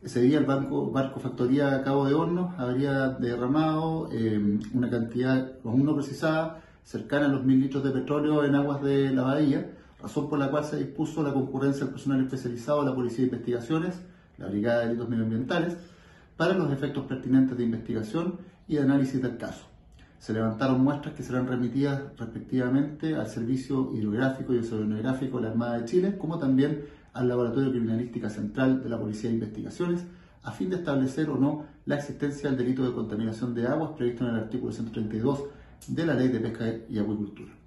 Ese día el barco Factoría Cabo de Hornos habría derramado una cantidad aún no precisada cercana a los 1000 litros de petróleo en aguas de la bahía, razón por la cual se dispuso la concurrencia del personal especializado de la Policía de Investigaciones, la Brigada de Delitos Medioambientales, para los efectos pertinentes de investigación y de análisis del caso. Se levantaron muestras que serán remitidas respectivamente al Servicio Hidrográfico y Oceanográfico de la Armada de Chile, como también al Laboratorio de Criminalística Central de la Policía de Investigaciones, a fin de establecer o no la existencia del delito de contaminación de aguas previsto en el artículo 132 de la Ley de Pesca y Acuicultura.